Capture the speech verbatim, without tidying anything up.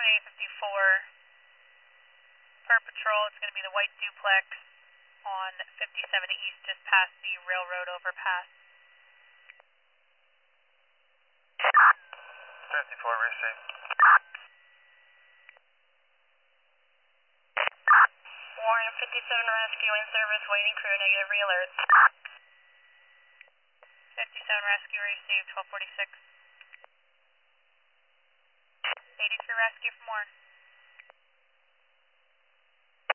fifty-four per patrol. It's going to be the white duplex on fifty seventy East, just past the railroad overpass. fifty-four, receive. Warren, fifty-seven rescue in service, waiting crew, negative re-alert. fifty-seven rescue received, twelve forty-six. eighty-three rescue from Warren.